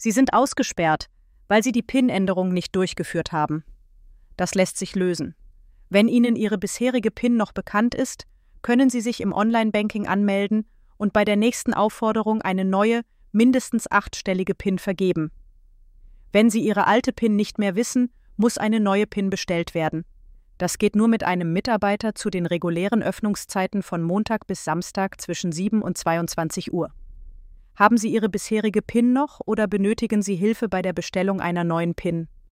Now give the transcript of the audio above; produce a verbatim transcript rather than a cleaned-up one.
Sie sind ausgesperrt, weil Sie die PIN-Änderung nicht durchgeführt haben. Das lässt sich lösen. Wenn Ihnen Ihre bisherige PIN noch bekannt ist, können Sie sich im Online-Banking anmelden und bei der nächsten Aufforderung eine neue, mindestens achtstellige PIN vergeben. Wenn Sie Ihre alte PIN nicht mehr wissen, muss eine neue PIN bestellt werden. Das geht nur mit einem Mitarbeiter zu den regulären Öffnungszeiten von Montag bis Samstag zwischen sieben und zweiundzwanzig Uhr. Haben Sie Ihre bisherige PIN noch oder benötigen Sie Hilfe bei der Bestellung einer neuen PIN?